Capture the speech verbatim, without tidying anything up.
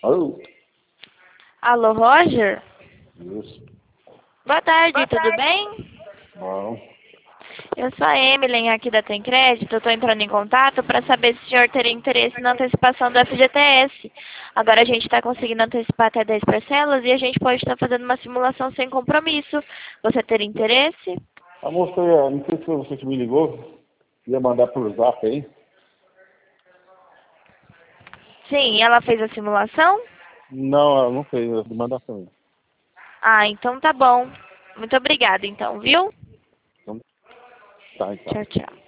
Alô? Alô, Roger? Isso. Boa tarde, tudo bem? Bom. Eu sou a Emily aqui da Tem Crédito. Eu estou entrando em contato para saber se o senhor teria interesse na antecipação do F G T S. Agora a gente está conseguindo antecipar até dez parcelas e a gente pode estar fazendo uma simulação sem compromisso. Você teria interesse? A moça, eu não sei se foi você que me ligou, ia mandar por zap aí. Sim, ela fez a simulação? Não, ela não fez a mandação. Ah, então tá bom. Muito obrigada então, viu? Então, tá, então. Tchau, tchau.